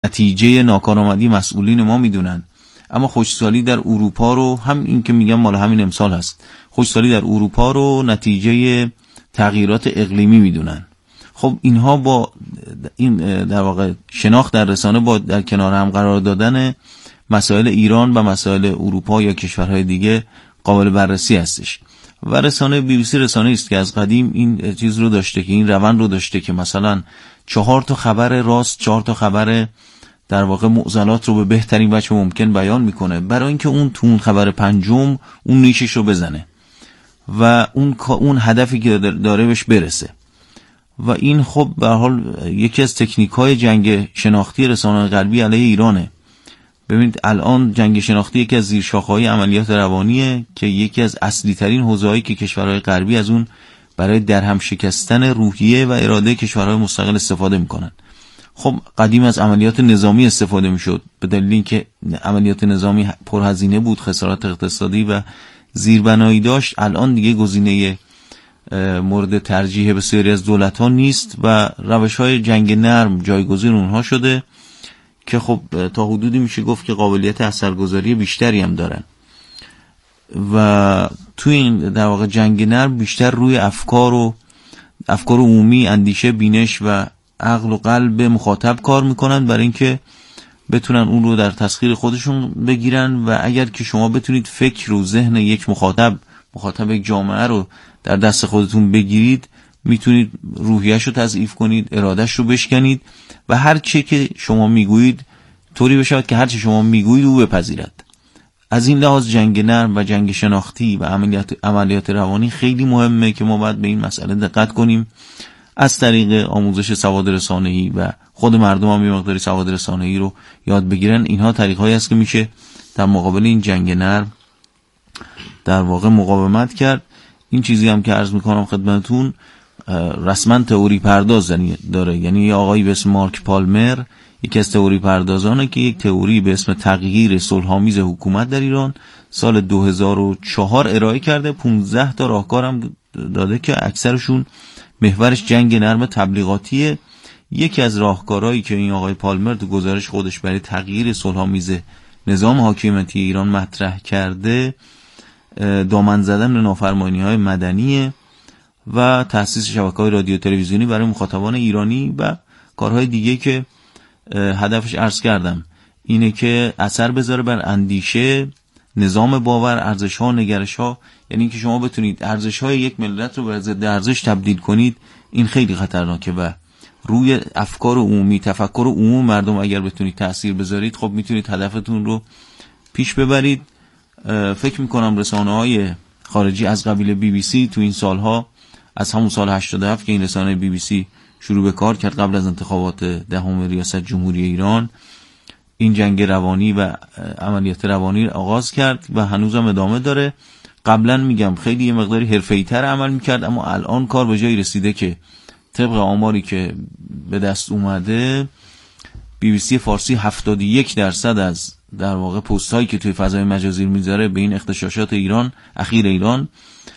نتیجه ناکارآمدی مسئولین ما میدونن، اما خوشسالی در اروپا رو، هم این که میگم مال همین امسال هست، خوشسالی در اروپا رو نتیجه تغییرات اقلیمی میدونن. خب اینها با این در واقع شناخت در رسانه با در کنار هم قرار دادن مسائل ایران و مسائل اروپا یا کشورهای دیگه قابل بررسی هستش. و رسانه BBC رسانه است که از قدیم این چیز رو داشته، که این روند رو داشته که مثلا 4 تا خبر راست، 4 تا خبر در واقع معضلات رو به بهترین وجه ممکن بیان میکنه، برای اینکه اون خبر پنجم اون نیشش رو بزنه و اون هدفی که داره بهش برسه. و این خب به هر حال یکی از تکنیک‌های جنگ شناختی رسانه‌های غربی علیه ایرانه. ببینید الان جنگ شناختی یکی از زیرشاخه‌های عملیات روانیه که یکی از اصلی ترین حوزه‌هایی که کشورهای غربی از اون برای درهم شکستن روحیه و اراده کشورهای مستقل استفاده میکنن. خب قدیم از عملیات نظامی استفاده میشد به دلیل اینکه عملیات نظامی پرهزینه بود، خسارات اقتصادی و زیربنایی داشت. الان دیگه گزینه مورد ترجیح بسیاری از دولت‌ها نیست و روش‌های جنگ نرم جایگزین اونها شده که خب تا حدودی میشه گفت که قابلیت اثرگذاری بیشتری هم دارن. و توی این در واقع جنگ نرم بیشتر روی افکار عمومی، اندیشه، بینش و عقل و قلب مخاطب کار میکنن برای اینکه بتونن اون رو در تسخیر خودشون بگیرن. و اگر که شما بتونید فکر و ذهن یک مخاطب یک جامعه رو در دست خودتون بگیرید، میتونید روحیه‌اش رو تضعیف کنید، اراده‌اش رو بشکنید و هر چی که شما میگویید طوری بشود که هر چی شما میگویید او بپذیرد. از این لحاظ جنگ نرم و جنگ شناختی و عملیات روانی خیلی مهمه که ما باید به این مسئله دقت کنیم از طریق آموزش سواد رسانه‌ای و خود مردم هم یه مقداری سواد رسانه‌ای رو یاد بگیرن. اینها طریق‌هایی است که میشه در مقابل این جنگ نرم در واقع مقاومت کرد. این چیزی هم که عرض میکنم خدمتون رسما تئوری پرداز داره، یعنی یه آقایی به اسم مارک پالمر یکی از تئوری پردازانه که یک تئوری به اسم تغییر صلح‌آمیز حکومت در ایران سال 2004 ارائه کرده. 15 تا راهکار هم داده که اکثرشون محورش جنگ نرم تبلیغاتیه. یکی از راهکارهایی که این آقای پالمر تو گزارش خودش برای تغییر صلح‌آمیز نظام حاکمیتی ایران مطرح کرده دامن زدن به نافرمانی‌های مدنی و تأسیس شبکه‌های رادیو تلویزیونی برای مخاطبان ایرانی و کارهای دیگه که هدفش عرض کردم اینه که اثر بذاره بر اندیشه، نظام باور، ارزش‌ها، نگرش‌ها. یعنی اینکه شما بتونید ارزش‌های یک ملت رو به ضد ارزش تبدیل کنید. این خیلی خطرناکه و روی افکار عمومی، تفکر عموم مردم اگر بتونید تأثیر بذارید، خب میتونید هدفتون رو پیش ببرید. فکر میکنم رسانه‌های خارجی از قبیل BBC تو این سالها از همون سال 87 که این رسانه BBC شروع به کار کرد قبل از انتخابات دهم ریاست جمهوری ایران، این جنگ روانی و عملیات روانی رو آغاز کرد و هنوزم ادامه داره. قبلا میگم خیلی یه مقداری حرفه‌ای‌تر عمل میکرد، اما الان کار به جایی رسیده که طبق آماری که به دست اومده BBC فارسی 71% از در واقع پست هایی که توی فضای مجازی میذاره به این اغتشاشات اخیر ایران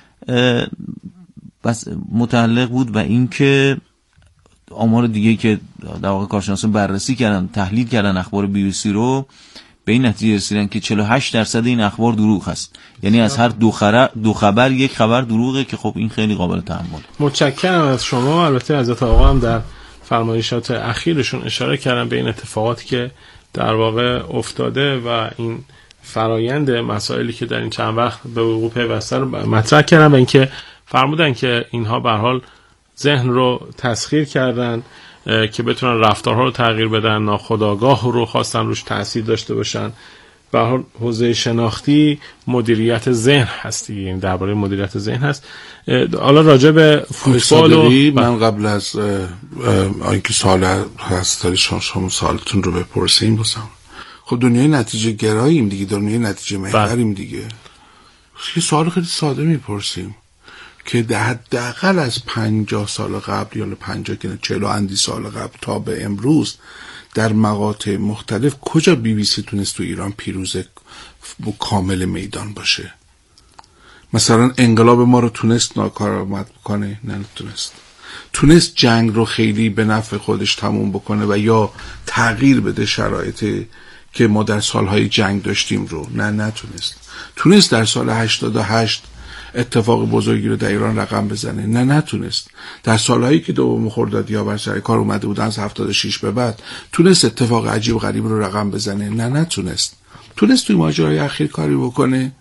بس متعلق بود و اینکه آمار دیگه که در واقع کارشناسان بررسی کردن، تحلیل کردن اخبار BBC رو، به این نتیجه رسیدن که 48% این اخبار دروغ هست. یعنی از هر دو خبر یک خبر دروغه که خب این خیلی قابل تحمل. متشکرم از شما. البته حضرت آقا هم در فرمایشات اخیرشون اشاره کردن به این اتفاقاتی که در واقع افتاده و این فرایند مسائلی که در این چند وقت به وقوع پیوسته رو مطرح کردن و اینکه فرمودن که اینها به هر حال ذهن رو تسخیر کردن که بتونن رفتارها رو تغییر بدن، ناخودآگاه رو خواستن روش تأثیر داشته باشن. به هر حال حوزه شناختی مدیریت ذهن هست، یعنی درباره مدیریت ذهن هست. حالا راجع به فوتبال من قبل از اینکه سوال هست داری شما سوالتون رو بپرسیم بسام. خب دنیای نتیجه گراییم دیگه، دنیای نتیجه محوریم دیگه. یه سوال خیلی ساده میپرسیم که حداقل از 50 سال قبل یا 50 که 40 اندی سال قبل تا به امروز در مقاطع مختلف کجا BBC تونست تو ایران پیروز کامل میدان باشه؟ مثلا انقلاب ما رو تونست ناکارآمد بکنه؟ نه تونست. تونست جنگ رو خیلی به نفع خودش تموم بکنه و یا تغییر بده شرایطی که ما در سالهای جنگ داشتیم رو؟ نه، نتونست. تونست در سال 88 اتفاق بزرگی رو در ایران رقم بزنه؟ نه، نتونست. در سالهایی که دوم خردادیا بر سر کار اومده بودن از 76 به بعد تونست اتفاق عجیب غریب رو رقم بزنه؟ نه، نتونست. تونست توی ماجرای اخیر کاری بکنه؟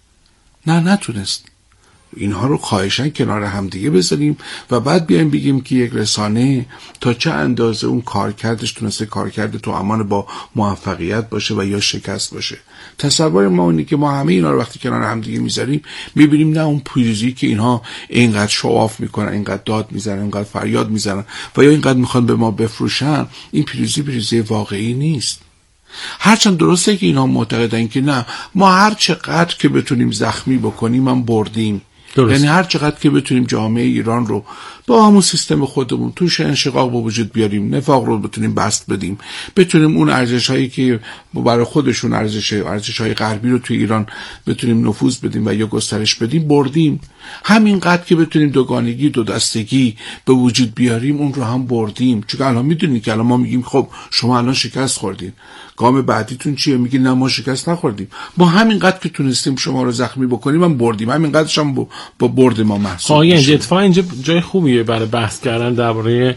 نه، نتونست. اینها رو خواهشاً کنار هم دیگه بذاریم و بعد بیایم بگیم که یک رسانه تا چه اندازه اون کارکردش تونسته کارکرد تو امان با موفقیت باشه و یا شکست باشه. تصور ما اونی که ما همه اینا رو وقتی کنار هم دیگه میذاریم میبینیم نه، اون پیروزی که اینها اینقدر شواف میکنن، اینقدر داد میزنن، اینقدر فریاد میزنن و یا اینقدر میخوان به ما بفروشن، این پیروزی واقعی نیست. هرچند درسته که اینها معتقدن که نه، ما هر چقدر که بتونیم زخمی بکنیم هم بردیم. درست. یعنی هر چقدر که بتونیم جامعه ایران رو با همون سیستم خودمون توش انشقاق به وجود بیاریم، نفاق رو بتونیم بست بدیم، بتونیم اون ارزش‌هایی که برای خودشون ارزش‌های غربی رو توی ایران بتونیم نفوذ بدیم و یا گسترش بدیم، بردیم. همینقدر که بتونیم دوگانگی، دو دستگی به وجود بیاریم، اون رو هم بردیم. چون الان میدونید که الان ما میگیم خب شما الان شکست خوردین، گام بعدیتون چیه؟ میگین نه، ما شکست نخوردیم، ما همینقدر که تونستیم شما رو زخمی بکنیم هم بردیم، همینقدرش هم با برد ما محسوب میشه. اتفاقا اینجا جای خوبیه برای بحث کردن درباره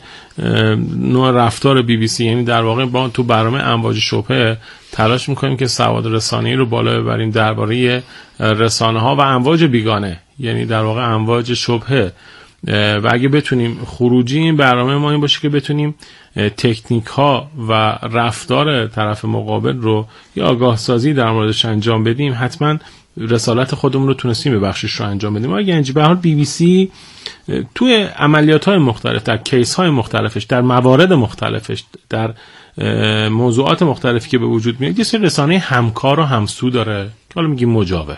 نوع رفتار BBC. یعنی در واقع با تو برنامه امواج شبهه تلاش میکنیم که سواد رسانه‌ای رو بالا ببریم درباره رسانه‌ها و امواج بیگانه، یعنی در واقع امواج شبهه. و اگه بتونیم خروجی این برنامه ما این باشه که بتونیم تکنیک ها و رفتار طرف مقابل رو یا آگاه سازی در موردش انجام بدیم، حتما رسالت خودمون رو تونستیم به بخشش رو انجام بدیم. اگه اینجا به حال BBC توی عملیات های مختلف، در کیس های مختلفش، در موارد مختلفش، در موضوعات مختلفی که به وجود میاد، یه سری رسانه همکار و همسو داره که حالا میگیم مجاور.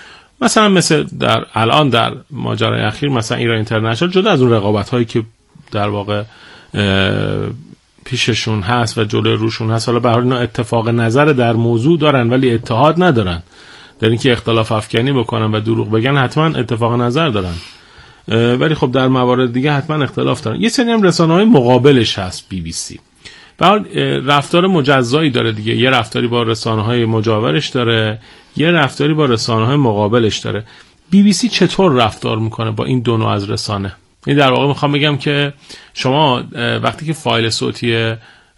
مثل در الان در ماجرای اخیر مثلا ایران اینترنشنال، جدا از اون رقابت هایی که در واقع پیششون هست و جلوی روشون هست، حالا به هر حال اینا اتفاق نظر در موضوع دارن ولی اتحاد ندارن، در اینکه اختلاف افکنی بکنن و دروغ بگن حتما اتفاق نظر دارن، ولی خب در موارد دیگه حتما اختلاف دارن. یه سری هم رسانه‌های مقابلش هست BBC. به هر حال رفتار مجزایی داره دیگه، یه رفتاری با رسانه‌های مجاورش داره، یه رفتاری با رسانه‌های مقابلش داره. BBC چطور رفتار میکنه با این دو نوع از رسانه؟ این در واقع میخوام بگم که شما وقتی که فایل صوتی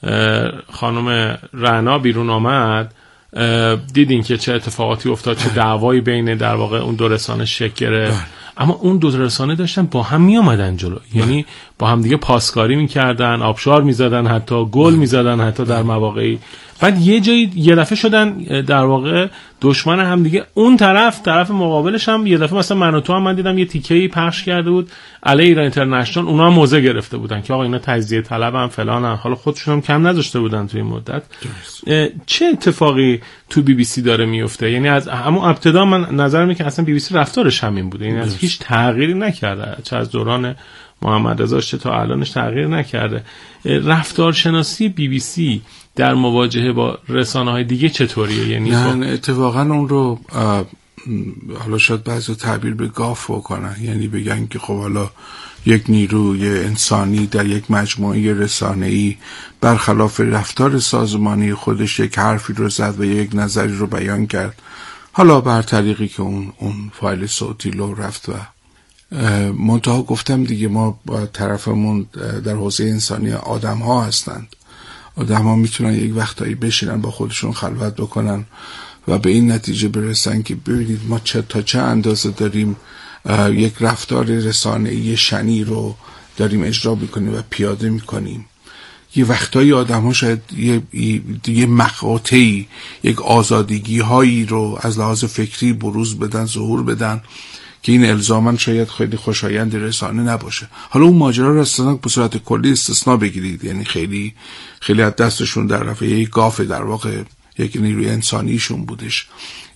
خانم رعنا بیرون آمد دیدین که چه اتفاقاتی افتاد، چه دعوایی بین در واقع اون دو رسانه شکل گرفت. اما اون دو رسانه داشتن با هم می اومدن جلو، یعنی با هم دیگه پاسکاری میکردن، آبشار میزدن، حتی گل میزدن، حتی در مواقعی. بعد یه جایی یه دفعه شدن در واقع دشمن هم دیگه. اون طرف مقابلش هم یه دفعه مثلا من و تو هم من دیدم یه تیکه‌ای پخش کرده بود علی ایران اینترنشنال، اونا هم موضع گرفته بودن که آقا اینا تجزیه طلبن فلانن، حالا خودشون هم کم نذاشته بودن توی این مدت. چه اتفاقی تو BBC داره میفته؟ یعنی از همون ابتدا من نظرم اینه که اصلا BBC رفتارش همین بوده، یعنی از هیچ تغییری نکرده، چه از دوران محمد رضا چه تا الانش تغییر نکرده. رفتارشناسی BBC در مواجهه با رسانه‌های دیگه چطوریه؟ یعنی نه اتفاقا اون رو حالا شاید بعضی تعبیر به گاف بکنن، یعنی بگن که خب حالا یک نیروی انسانی در یک مجموعه رسانه‌ای برخلاف رفتار سازمانی خودش یک حرفی رو زد و یک نظری رو بیان کرد، حالا بر طریقی که اون فایل صوتی لو رفت. و منتها گفتم دیگه ما با طرفمون در حوزه انسانی آدم ها هستند. آدم ها میتونن یک وقتایی بشینن با خودشون خلوت بکنن و به این نتیجه برسن که ببینید ما تا چه اندازه داریم یک رفتار رسانه‌ای شنی رو داریم اجرا میکنیم و پیاده میکنیم. یه وقتایی آدم ها شاید یه مقاطعی، یک آزادگی هایی رو از لحاظ فکری بروز بدن، ظهور بدن که این الزاماً شاید خیلی خوشایند رسانه نباشه. حالا اون ماجرا رو اصلا به صورت کلی استثناء بگیرید، یعنی خیلی خیلی از دستشون در رفت یک گاف در واقع یک نیروی انسانیشون بودش،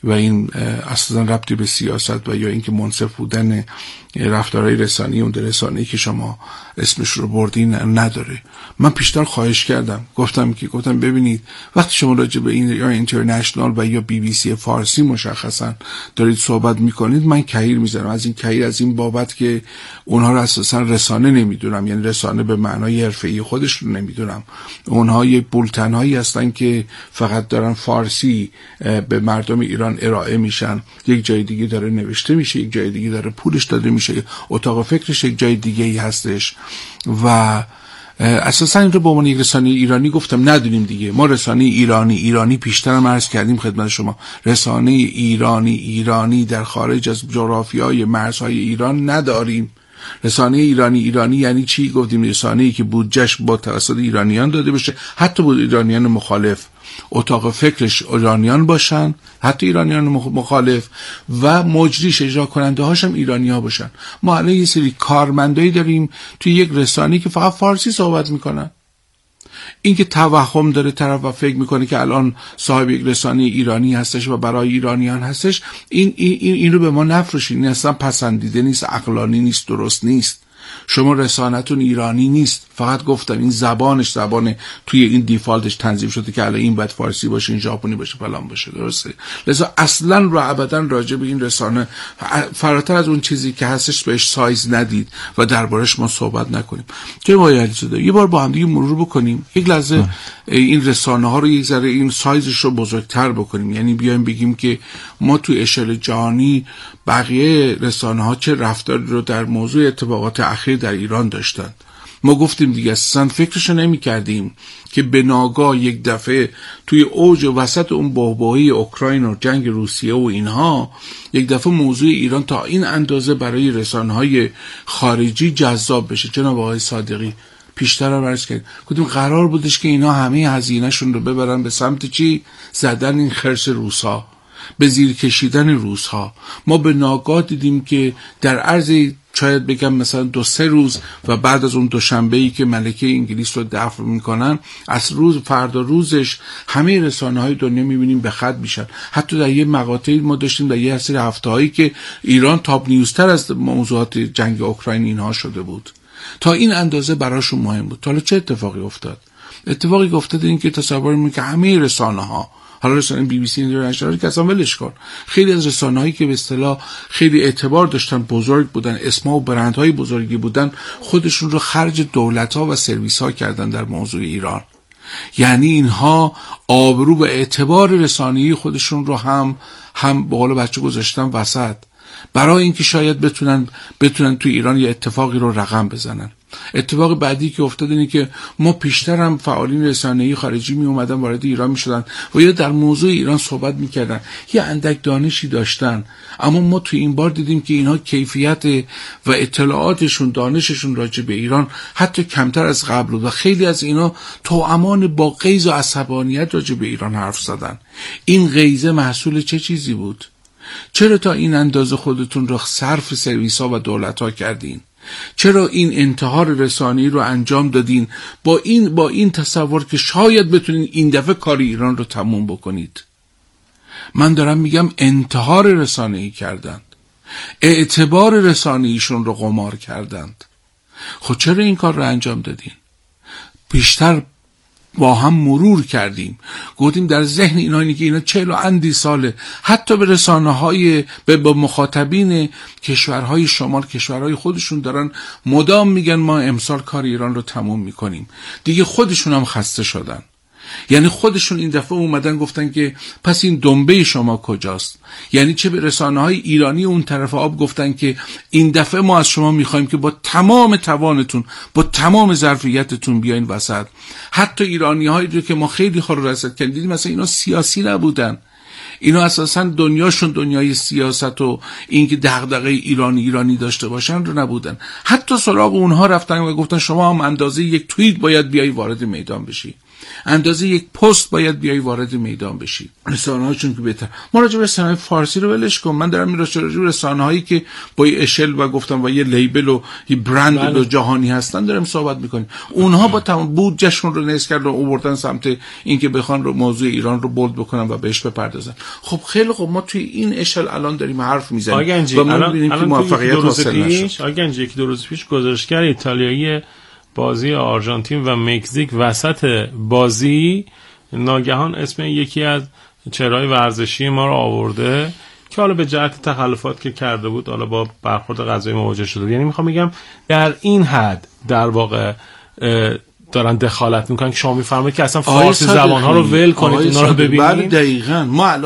و این اصلا ربطی به سیاست و یا اینکه منصف بودن رفتارهای رسانه‌ای اون رسانه‌ای که شما اسمش رو بردین نداره. من پیشتر خواهش کردم، گفتم ببینید وقتی شما راجع به این یا اینترنشنال و یا BBC فارسی مشخصا دارید صحبت میکنید، من کهیر میزنم از این بابت که اونها رو اساسا رسانه نمیدونم، یعنی رسانه به معنای حرفه‌ای خودش رو نمیدونم. اونها یک بولتن‌هایی هستن که فقط دارن فارسی به مردم ایران ارائه میشن، یک جای دیگه داره نوشته میشه، یک جای دیگه داره پولش داده میشه، اتاق فکرش یک جای دیگه ای هستش و اساسا این رو به عنوان یک رسانه ایرانی گفتم ندونیم دیگه. ما رسانه ایرانی پیشترم عرض کردیم خدمت شما، رسانه ایرانی در خارج از جغرافیای مرزهای ایران نداریم. رسانه ایرانی یعنی چی؟ گفتیم رسانه‌ای که بودجهش با توسط ایرانیان داده بشه، حتی بود ایرانیان مخالف، اتاق فکرش ایرانیان باشن، حتی ایرانیان مخالف، و مجریش اجرا کننده هاشم ایرانی‌ها باشن. ما الان یه سری کارمندایی داریم توی یک رسانه‌ای که فقط فارسی صحبت میکنن. این که توهم داره طرف و فکر میکنه که الان صاحب یک رسانه ایرانی هستش و برای ایرانیان هستش، این رو به ما نفروشین. این اصلا پسندیده نیست، عقلانی نیست، درست نیست. شما رسانتون ایرانی نیست، فقط گفتم این زبانش توی این دیفالتش تنظیم شده که الان این باید فارسی باشه، این ژاپنی باشه، فلان باشه، درسته؟ لذا اصلا رو ابدا راجع به این رسانه فراتر از اون چیزی که هستش بهش سایز ندید و دربارش ما صحبت نکنیم. چه باید شده یه بار با هم دیگه مرور بکنیم، یک لحظه این رسانه ها رو یک ذره این سایزش رو بزرگتر بکنیم، یعنی بیایم بگیم که ما توی اشل جهانی بقیه رسانه ها چه رفتاری رو در موضوع اتفاقات اخیر در ایران داشتند. ما گفتیم دیگه اصلا فکرشو نمی کردیم که به ناگاه یک دفعه توی اوج و وسط اون بحبوحه اوکراین و جنگ روسیه و اینها یک دفعه موضوع ایران تا این اندازه برای رسانه‌های خارجی جذاب بشه. جناب آقای صادقی پیشتر هم عرض کردیم، گفتیم قرار بودش که اینا همه هزینه‌شون رو ببرن به سمت چی؟ زدن این خرس روس‌ها، به زیر کشیدن روس‌ها. ما به ناگاه دیدیم که در عرض شاید بگم مثلا 2-3 روز و بعد از اون دوشنبه‌ای که ملکه انگلیس رو دفن میکنن، از روز فردا روزش همه رسانه‌های دنیا میبینیم به خط میشن. حتی در یه مقاطعی ما داشتیم در یه سری هفته‌هایی که ایران تاپ نیوزتر از موضوعات جنگ اوکراین اینها شده بود. تا این اندازه براشون مهم بود. حالا چه اتفاقی افتاد؟ اتفاقی افتاد این که تصور می‌کنید که همه رسانه‌ها، حالا رسانه BBC اینترنشنال که اصلا ولش کن، خیلی از رسانه‌هایی که به اصطلاح خیلی اعتبار داشتن، بزرگ بودن، اسم‌ها و برندهای بزرگی بودن، خودشون رو خرج دولت‌ها و سرویس‌ها کردن در موضوع ایران. یعنی اینها آبرو و اعتبار رسانه‌ای خودشون رو هم به قول بچه گذاشتن وسط، برای اینکه شاید بتونن توی ایران یه اتفاقی رو رقم بزنن. اتفاق بعدی که افتاد اینه که ما پیشتر هم فعالین رسانه‌ای خارجی می اومدن وارد ایران می شدن و یا در موضوع ایران صحبت می کردن، یه اندک دانشی داشتن، اما ما توی این بار دیدیم که اینها کیفیت و اطلاعاتشون، دانششون راجع به ایران حتی کمتر از قبل بود و خیلی از اینا توامان با غیظ و عصبانیت راجع به ایران حرف زدن. این غیظه محصول چه چیزی بود؟ چرا تا این اندازه خودتون رو صرف سرویس ها و دولت ها کردین؟ چرا این انتحار رسانه‌ای رو انجام دادین با این تصور که شاید بتونین این دفعه کار ایران رو تموم بکنید؟ من دارم میگم انتحار رسانه‌ای کردند، اعتبار رسانه‌ایشون رو قمار کردند. خب چرا این کار رو انجام دادین؟ بیشتر با هم مرور کردیم، گفتیم در ذهن اینا اینه که اینا 40 و اندی ساله حتی به رسانه‌های به مخاطبین کشورهای شمال، کشورهای خودشون دارن مدام میگن ما امسال کار ایران رو تموم میکنیم. دیگه خودشون هم خسته شدن. یعنی خودشون این دفعه اومدن گفتن که پس این دنبه شما کجاست؟ یعنی چه به رسانه‌های ایرانی اون طرف آب گفتن که این دفعه ما از شما میخوایم که با تمام توانتون، با تمام ظرفیتتون بیاین وسط. حتی ایرانی‌هایی رو که ما خیلی خور رسد کردیم، مثلا اینا سیاسی نبودن، اینا اساسا دنیاشون دنیای سیاست و اینکه دغدغه ایرانی داشته باشن رو نبودن. حتی سراغ اونها رفتن و گفتن شما هم اندازه یک توییت باید بیای وارد میدان بشی. اندازه یک پست باید بیای وارد میدان بشی. رسانه‌هاشون که بهتر. ما راجع به رسانه‌های فارسی رو ولش کن. من دارم راجع به رسانه‌هایی که با یه اشل و گفتم با یه لیبل و یه برند جهانی هستن دارم صحبت می‌کنیم. اونها با تمام بودجهشون رو نصف کردن و آوردن سمت اینکه بخوان رو موضوع ایران رو بولد بکنن و بهش بپردازن. خب خیلی خوب، ما توی این اشل الان داریم حرف میزنیم و ما می‌بینیم که موفقیت حاصل نشد. آگنجی یک دو روز پیش گزارشگر ایتالیایی بازی آرژانتین و مکزیک وسط بازی ناگهان اسم یکی از چهره‌های ورزشی ما رو آورده که حالا به جهت تخلفات که کرده بود حالا با برخورد قضایی مواجه شده. یعنی میخوام بگم در این حد در واقع دارن دخالت میکنن که شما میفرمایید که اصلا فارسی زبان‌ها رو ول کنید، اونا رو ببینید. دقیقاً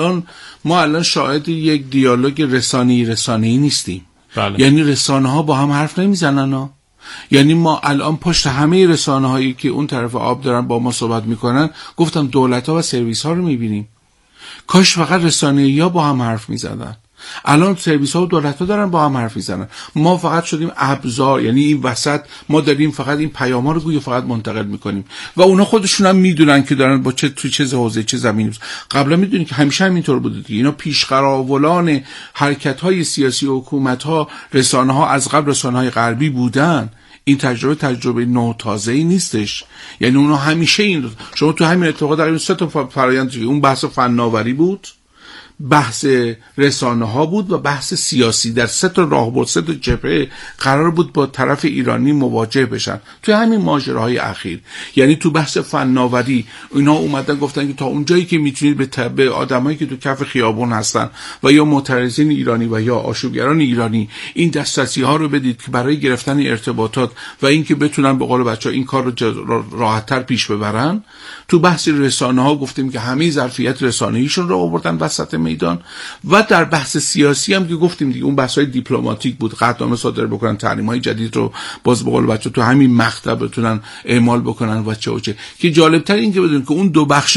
ما الان شاهد یک دیالوگ رسانه‌ای نیستیم. بله. یعنی رسانه‌ها با هم حرف نمیزنن. یعنی ما الان پشت همه رسانه‌هایی که اون طرف آب دارن با ما صحبت میکنن، گفتم دولت‌ها و سرویس‌ها رو میبینیم. کاش فقط رسانه‌ای‌ها با هم حرف میزدن. الان سرویس‌ها و دولت‌ها دارن با هم حرف میزنن. ما فقط شدیم ابزار، یعنی این وسط ما داریم فقط این پیام‌ها رو گویا فقط منتقل میکنیم و اونا خودشون هم میدونن که دارن با چه حوزه چه زمینی. قبلا میدونید که همیشه همینطور بوده دیگه. اینا پیشقراولان حرکت‌های سیاسی و حکومت‌ها، رسانه‌ها از قبل رسانه‌های غربی بودن. این تجربه نو تازه‌ای نیستش. یعنی اونا همیشه این شما تو همین اتفاقات در این سه تا فرآیند، اون بحث فناوری بود، بحث رسانه‌ها بود و بحث سیاسی، در سه تا راهبرد، سه تا جبهه قرار بود با طرف ایرانی مواجه بشن تو همین ماجراهای اخیر. یعنی تو بحث فناوری اینا اومدن گفتن که تا اونجایی که میتونید به آدمایی که تو کف خیابون هستن و یا معترضین ایرانی و یا آشوبگران ایرانی این دسترسی‌ها رو بدید که برای گرفتن ارتباطات و اینکه بتونن به قول بچه‌ها این کار رو راحت‌تر پیش ببرن. تو بحث رسانه‌ها گفتیم که همه ظرفیت رسانه‌ایشون رو آوردن وسط میدان و در بحث سیاسی هم که گفتیم دیگه اون بحث‌های دیپلماتیک بود، قطعنامه صادر بکنن، تحریم‌های جدید رو باز به قول بچه‌ها تو همین مقطع بتونن اعمال بکنن و چه که جالب‌تر این که بدونید که اون دو بخش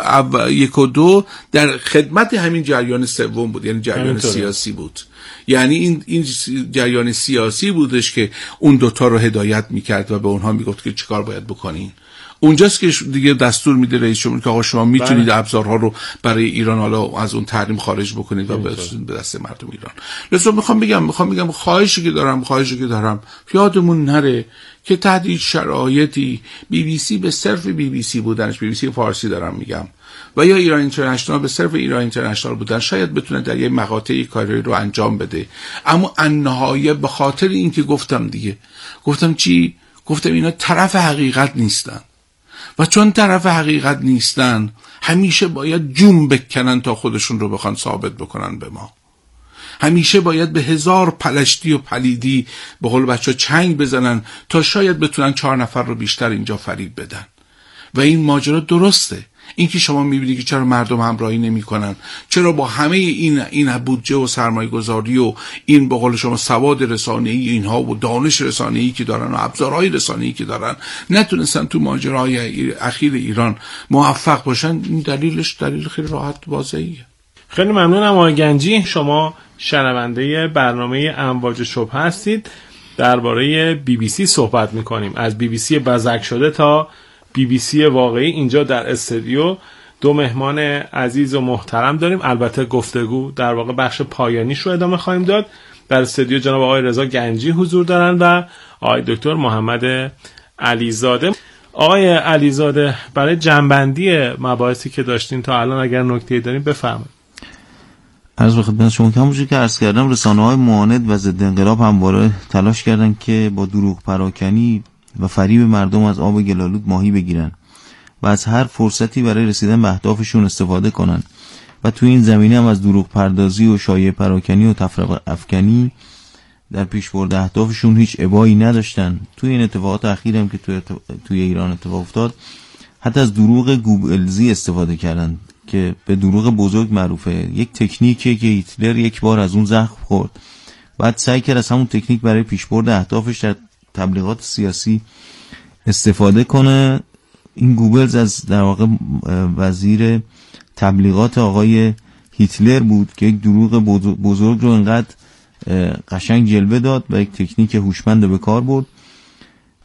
یک و دو در خدمت همین جریان سوم بود، یعنی جریان سیاسی بود. یعنی این جریان سیاسی بودش که اون دوتا رو هدایت میکرد و به اونها میگفت که چیکار باید بکنین. اونجاست که دیگه دستور میده رئیس جمهور که آقا شما میتونید ابزارها رو برای ایران حالا از اون تحریم خارج بکنید و به دست مردم ایران. لذا میخوام بگم خواهشی که دارم یادمون نره که تحت هیچ شرایطی BBC به صرف BBC بودنش، BBC فارسی دارم میگم، و یا ایران اینترنشنال به صرف ایران اینترنشنال بودن شاید بتونه در یه مقاطعی کاری رو انجام بده، اما النهایه به خاطر این که گفتم اینا طرف حقیقت نیستن و چون طرف حقیقت نیستن همیشه باید جون بکنن تا خودشون رو بخوان ثابت بکنن به ما. همیشه باید به هزار پلشتی و پلیدی به قول بچه چنگ بزنن تا شاید بتونن 4 نفر رو بیشتر اینجا فریب بدن. و این ماجرا درسته. این که شما میبینید که چرا مردم همراهی نمی‌کنن، چرا با همه این بودجه و سرمایه گذاری و این به قول شما سواد رسانه‌ای اینها و دانش رسانه‌ای که دارن و ابزارهای رسانه‌ای که دارن نتونستن تو ماجراهای اخیر ایران موفق باشن. این دلیل خیلی راحت واضحه. خیلی ممنونم آقای گنجی. شما شنونده برنامه امواج شبه هستید. درباره BBC صحبت می‌کنیم، از BBC بزک شده تا BBC واقعی. اینجا در استودیو 2 مهمان عزیز و محترم داریم. البته گفتگو در واقع بخش پایانیش رو ادامه خواهیم داد. در استودیو جناب آقای رضا گنجی حضور دارن و آقای دکتر محمد علیزاده. آقای علیزاده، برای جنبندی مباحثی که داشتین تا الان اگر نکته‌ای دارین بفرمایید. عرض به خدمت شما که همونجوری که عرض کردم رسانه‌های معاند و ضد انقلاب همواره تلاش کردن که با دروغ پراکنی و فریب مردم از آب گلالود ماهی بگیرن و از هر فرصتی برای رسیدن به اهدافشون استفاده کنن و تو این زمینه هم از دروغ پردازی و شایعه پراکنی و تفرقه افکنی در پیشبرد اهدافشون هیچ ابایی نداشتن. توی این اتفاقات اخیر هم که توی ایران اتفاق افتاد حتی از دروغ گوبلزی استفاده کردن که به دروغ بزرگ معروفه. یک تکنیکیه که هیتلر یک بار از اون زخم خورد، بعد سعی کرد از همون تکنیک برای پیشبرد اهدافش در تبلیغات سیاسی استفاده کنه. این گوبلز از در واقع وزیر تبلیغات آقای هیتلر بود که یک دروغ بزرگ رو انقدر قشنگ جلوه داد و یک تکنیک هوشمند به کار برد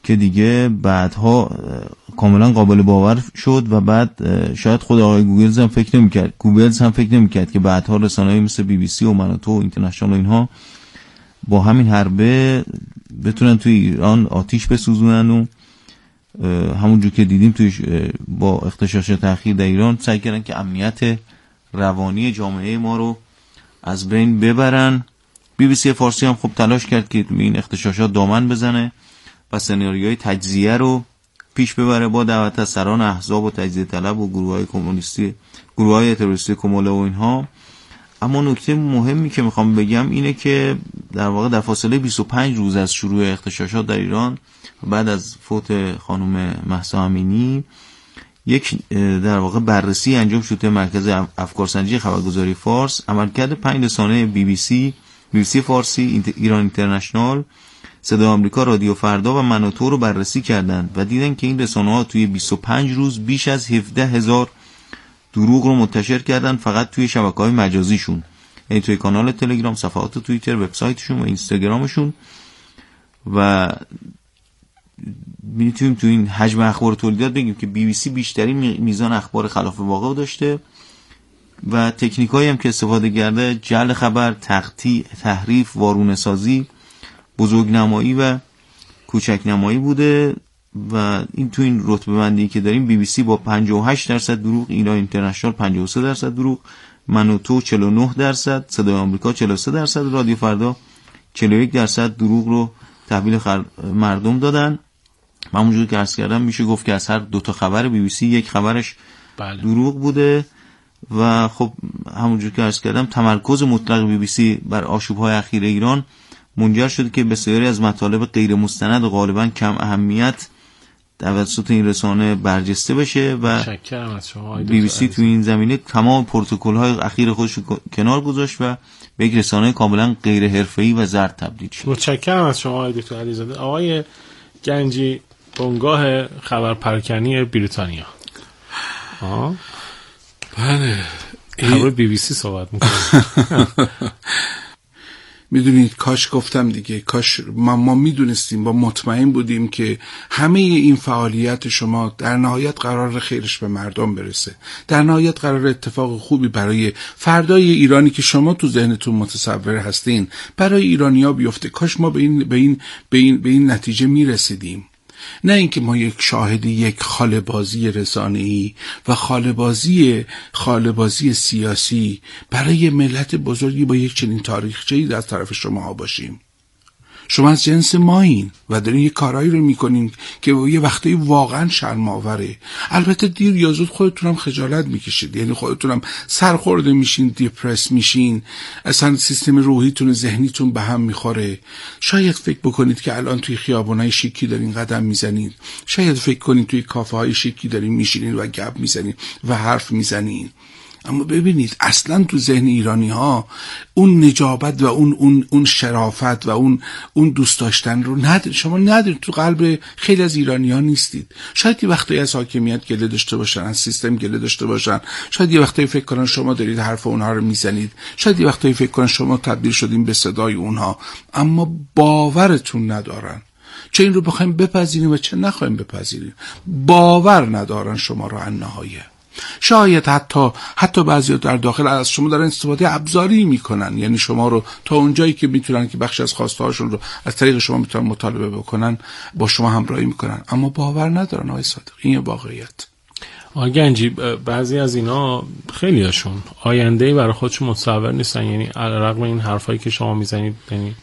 که دیگه بعدها کاملا قابل باور شد و بعد شاید خود آقای گوگلز هم فکر نمی‌کرد که بعدها رسانه‌ای مثل BBC و منوتو و اینترنشنال و اینها با همین حربه بتونن توی ایران آتیش بسوزونن و همونجور که دیدیم توی با اغتشاشات اخیر در ایران سعی کردن که امنیت روانی جامعه ما رو از بین ببرن. BBC فارسی هم خب تلاش کرد که این اغتشاشات دامن بزنه و سناریوهای تجزیه رو پیش ببره با دعوت از سران احزاب و تجزیه طلب و گروه‌های کمونیستی، گروه‌های تروریستی کموله و اینها. اما نکته مهمی که میخوام بگم اینه که در واقع در فاصله 25 روز از شروع اغتشاشات در ایران بعد از فوت خانم مهسا امینی یک در واقع بررسی انجام شده مرکز افکارسنجی خبرگزاری فارس. عملکرد 5 رسانه BBC فارسی، ایران اینترنشنال، صدای آمریکا، رادیو فردا و منوتو رو بررسی کردند و دیدن که این رسانه‌ها توی 25 روز بیش از 17,000 دروغ رو منتشر کردن فقط توی شبکه‌های مجازیشون، یعنی توی کانال تلگرام، صفحات توییتر، وبسایتشون و اینستاگرامشون. و میتونیم توی این حجم اخبار تولیدات بگیم که BBC بیشترین میزان اخبار خلاف واقع داشته و تکنیکایی هم که استفاده کرده جعل خبر، تقطیع، تحریف، وارونه‌سازی، بزرگنمایی و کوچکنمایی بوده. و این تو این رتبه بندی که داریم BBC با 58% دروغ، ایران اینترنشنال 53% دروغ، منوتو 49%، صدای آمریکا 43%، رادیو فردا 41% دروغ رو تحویل مردم دادن. همونجوری که عرض کردم میشه گفت که از هر 2 تا خبر BBC یک خبرش دروغ بوده. و خب همونجوری که عرض کردم تمرکز مطلق BBC بر آشوب‌های اخیر ایران منجر شده که بسیاری از مطالب غیر مستند و غالبا کم اهمیت توسط این رسانه برجسته بشه و BBC تو این زمینه تمام پروتکل‌های اخیر خودش رو کنار گذاشت و به یک رسانه کاملا غیر حرفه‌ای و زرد تبدیل شد. متشکرم از شما آقای دکتر علیزاده. آقای گنجی، بنگاه خبرپراکنی بریتانیا. بله، خبر BBC صحبت می‌کنه. میدونید کاش گفتم دیگه، کاش ما میدونستیم، با مطمئن بودیم که همه این فعالیت شما در نهایت قرار خیرش به مردم برسه، در نهایت قرار اتفاق خوبی برای فردای ایرانی که شما تو ذهنتون متصور هستین برای ایرانی‌ها بیفته. کاش ما به این نتیجه میرسیدیم، نه اینکه ما یک شاهد یک خاله‌بازی رسانه‌ای و خاله‌بازی سیاسی برای ملت بزرگی با یک چنین تاریخچه‌ای از طرف شما باشیم. شما از جنس مایین و دارین یه کارایی رو میکنین که یه وقتایی واقعا شرم‌آوره. البته دیر یا زود خودتونم خجالت میکشید، یعنی خودتونم سرخورده میشین، دیپرس میشین، اصلا سیستم روحیتون، ذهنیتون به هم میخوره. شاید فکر بکنید که الان توی خیابونای شیکی دارین قدم میزنید، شاید فکر کنید توی کافه های شیکی دارین میشینین و گپ میزنین و حرف میزنین. اما ببینید اصلا تو ذهن ایرانی ها اون نجابت و اون شرافت و اون دوست داشتن رو شما ندارید، تو قلب خیلی از ایرانی ها نیستید. شاید یه وقتایی از حاکمیت گله داشته باشن، از سیستم گله داشته باشن، شاید یه وقتایی فکر کنن شما دارید حرف اونها رو میزنید، شاید یه وقتایی فکر کنن شما تبدیل شدین به صدای اونها، اما باورتون ندارن. چه این رو بخوایم بپذیریم و چه نخوایم بپذیریم، باور ندارن شما رو النهایه. شاید حتی بعضی در داخل از شما دارن استفاده ابزاری میکنن، یعنی شما رو تا اونجایی که میتونن که بخش از خواسته هاشون رو از طریق شما میتونن مطالبه بکنن با شما همراهی میکنن، اما باور ندارن. آقای صادق، این واقعیت. آقای گنجی، بعضی از اینا خیلی هاشون آینده‌ای برای خودشون متصور نیستن، یعنی علیرغم این حرفایی که شما میزنید، یعنی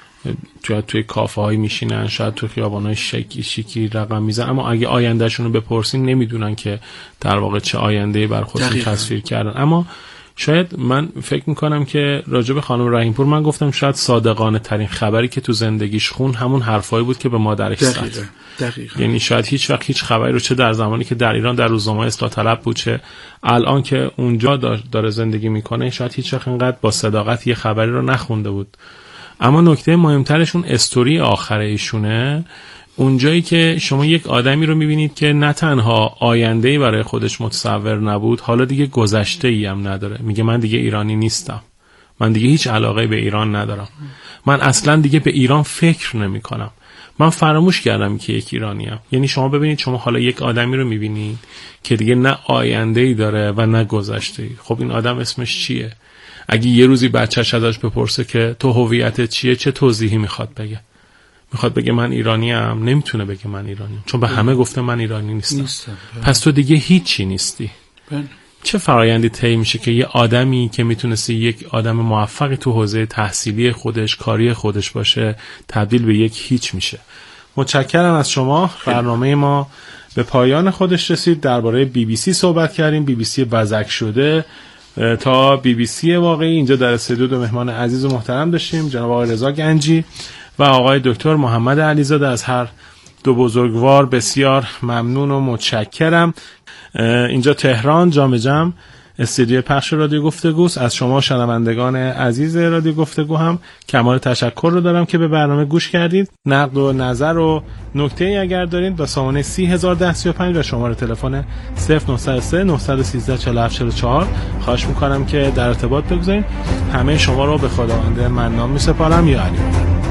توی کافه های میشینن، شاید توی خیابان‌های شیکی رقم میزنن، اما اگه آیندهشون رو بپرسین نمیدونن که در واقع چه آینده‌ای بر خودشون تصویر کردن. اما شاید من فکر میکنم که راجع به خانم رحیم‌پور من گفتم شاید صادقانه ترین خبری که تو زندگیش خون همون حرفایی بود که به مادرش زد. یعنی شاید هیچ وقت هیچ خبری رو، چه در زمانی که در ایران در روزنامه اصلاح طلب بود، چه الان که اونجا داره زندگی میکنه، شاید هیچ وقت اینقدر با صداقت یه خبری رو نخونده بود. اما نکته مهمترشون استوری آخره ایشونه، اونجایی که شما یک آدمی رو میبینید که نه تنها آینده‌ای برای خودش متصور نبود، حالا دیگه گذشته‌ای هم نداره. میگه من دیگه ایرانی نیستم، من دیگه هیچ علاقه به ایران ندارم، من اصلا دیگه به ایران فکر نمی کنم. من فراموش کردم که یک ایرانیم. یعنی شما ببینید، شما حالا یک آدمی رو میبینید که دیگه نه آینده‌ای داره و نه گذشته‌ای. خب این آدم اسمش چیه؟ اگه یه روزی بچه‌ش ازش بپرسه که تو هویتت چیه، چه توضیحی میخواد بگه؟ میخواد بگه من ایرانیم، نمیتونه بگه من ایرانیم، چون به همه گفته من ایرانی نیستم. پس تو دیگه هیچی نیستی. چه فرایندی طی میشه که یه آدمی که میتونسته یک آدم موفقی تو حوزه تحصیلی خودش، کاری خودش باشه، تبدیل به یک هیچ میشه. متشکرم از شما. برنامه ما به پایان خودش رسید. درباره BBC صحبت کردیم، BBC وزک شده تا BBC واقعی. اینجا در استودیو دو مهمان عزیز و محترم داشتیم، جناب آقای رضا گنجی و آقای دکتر محمد علیزاده. از هر دو بزرگوار بسیار ممنون و متشکرم. اینجا تهران جام جم استودیو پخش رادیو گفتگوست. از شما شنوندگان عزیز رادیو گفتگو هم کمال تشکر رو دارم که به برنامه گوش کردید. نقد و نظر و نکته‌ای اگر دارید با سامانه 301035 و شماره تلفن 0903 913 4744 خواهش میکنم که در ارتباط بگذارید. همه شما رو به خداوند منان میسپارم. یا علی.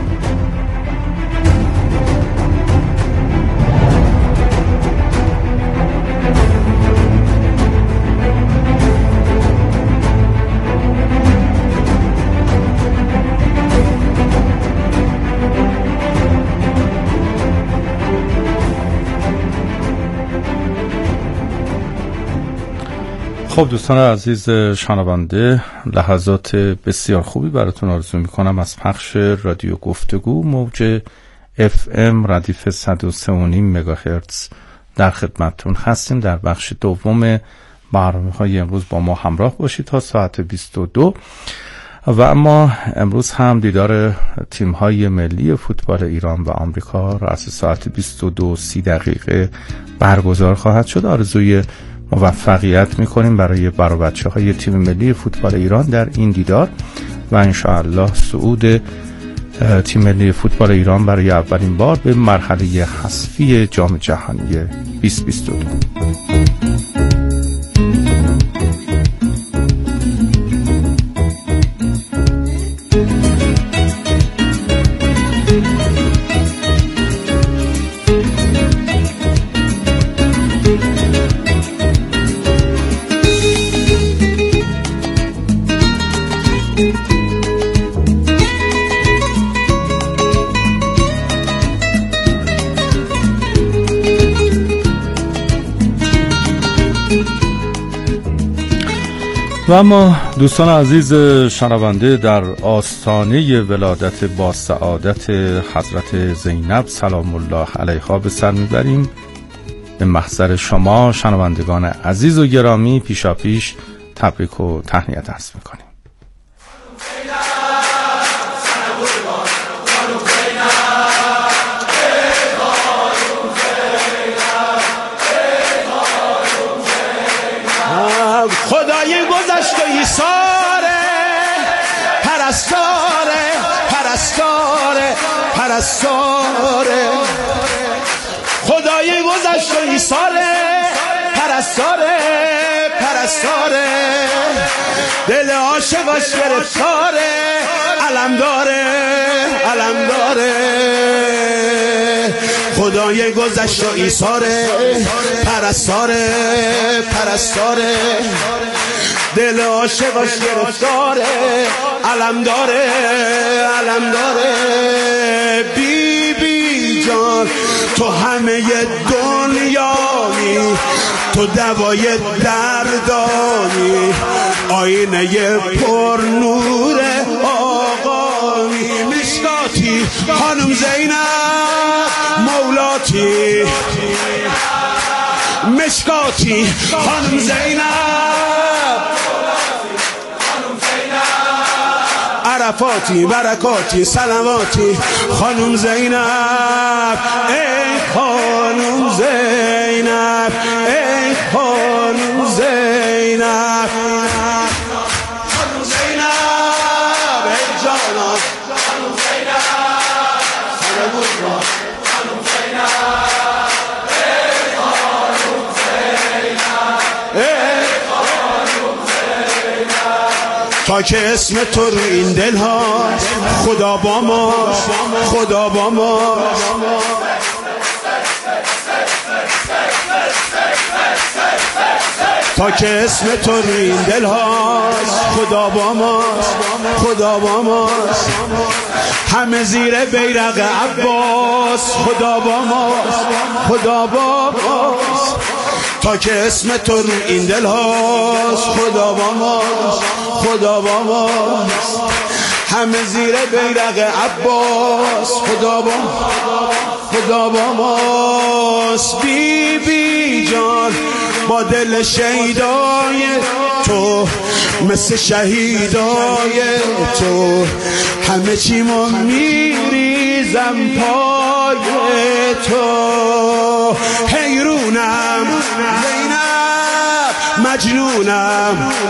خب دوستان عزیز شنونده، لحظات بسیار خوبی براتون آرزو میکنم از پخش رادیو گفتگو موج FM ردیف 103.5 مگاهرتز در خدمتتون هستیم. در بخش دوم برنامه‌های امروز با ما همراه باشید تا ساعت 22. و اما امروز هم دیدار تیم‌های ملی فوتبال ایران و آمریکا رأس ساعت 22:30 برگزار خواهد شد. آرزوی موفقیت میکنیم برای بچه‌های تیم ملی فوتبال ایران در این دیدار و انشاءالله صعود تیم ملی فوتبال ایران برای اولین بار به مرحله حذفی جام جهانی 2022. و اما دوستان عزیز شنونده، در آستانه ولادت با سعادت حضرت زینب سلام الله علیها به سر میبریم. به محضر شما شنوندگان عزیز و گرامی پیشاپیش تبریک و تهنیت عرض میکنیم. خدای گذشت و ایثاره، پرستاره پرستاره پرستاره. خدای گذشت و ایثاره، پرستاره پرستاره. دل عاشقاش گرفتاره، علم داره علم داره. خدای گذشت و ایثاره، پرستاره پرستاره. دل عاشقاش گرفتاره، علم داره علم داره. بی بی جان تو همه دنیایی، تو دوای دردانی، آینه پر نور آقایی. مشکاتی خانم زینب مولاتی، مشکاتی خانم زینب، عرفاتی برکاتی سلواتی خانم زینب. ای خانم زینب ای خانم زینب، خانم زینب ای جانان، خانم زینب خانم زینب خانم زینب ای خانم زینب ای خانم زینب. تا که اسم تو رو این دل ها. خدا با ما، خدا با ما. تا که اسم تو رو این دل هاست. خدا با ما، خدا با ما. همه زیر بیرق عباس. خدا با ما، خدا با ما. تا که اسم تو رو این دل هاست. خدا با ما، خدا با ما. همه زیر بیرق عباس. خدا با خدا با ماست. بی بی جان با دل شهیدای تو، مثل شهیدای تو همه چی ما میریزم پای تو. حیرونم زینب مجنونم